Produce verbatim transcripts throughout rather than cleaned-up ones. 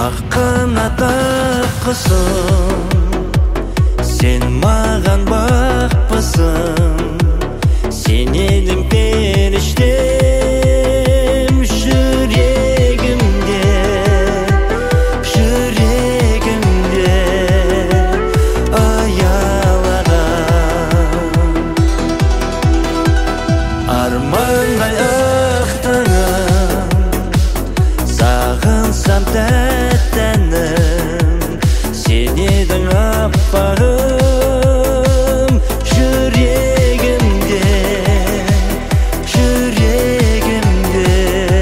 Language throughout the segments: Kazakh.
Аққанат аққысың, сен маған бақпысың, сен едің періштем жүрегімде, жүрегімде аялаған. Армандай ақтаңым, сағынсам тәттәнім, сен едің аппағым, жүрегімде, жүрегімде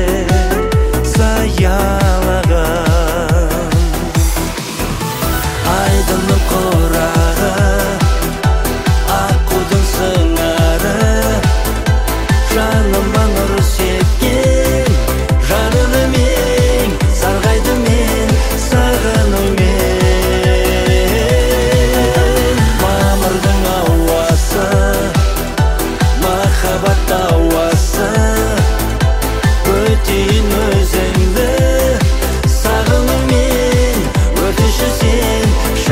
саялаған. Айдынның құрағы, аққудың сыңары, жаныма нұр сепкен жарығымен сарғайды мен сағынумен. Мамырдың ауасы, махаббат ауасы, өтейін өзіңді сағынумен, өтіші сен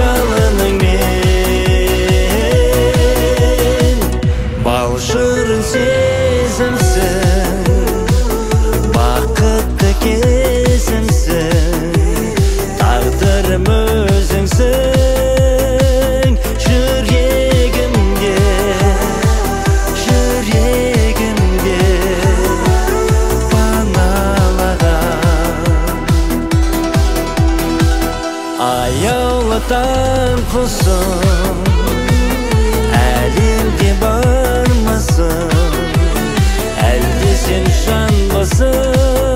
жалыныңмен. Бал шырын сезімсің, бақытты кезімсің, тағдырым өзіңсің, жүрегімде, жүрегімде паналаған. Аяулы таң құсым, әлемде бармысың, әлде сен жанбысың?